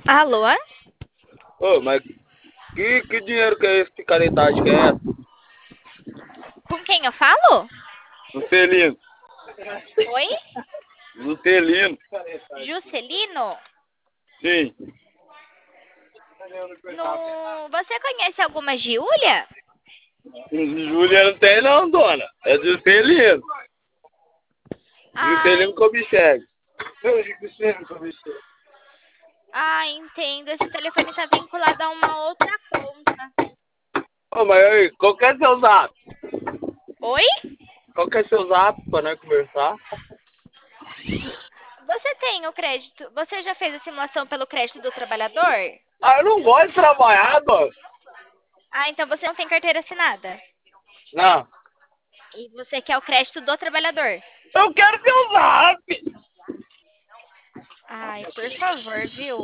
Alô? Ô, mas que dinheiro que é esse? Que caridade que é essa? Com quem eu falo? Juscelino. Oi? Juscelino. Juscelino? Sim. No... Você conhece alguma Giulia? Júlia não tem não, dona. É Juscelino. Ah, Juscelino Kubitschek. Juscelino Kubitschek. entendo. Esse telefone está vinculado a uma outra conta. Ô, mas aí, qual que é seu zap? Oi? Qual que é seu zap pra nós conversar? Você tem o crédito? Você já fez a simulação pelo crédito do trabalhador? Ah, eu não gosto de trabalhar, dona. Então você não tem carteira assinada. Não. E você quer o crédito do trabalhador? Eu quero seu zap. Ai, por favor, viu?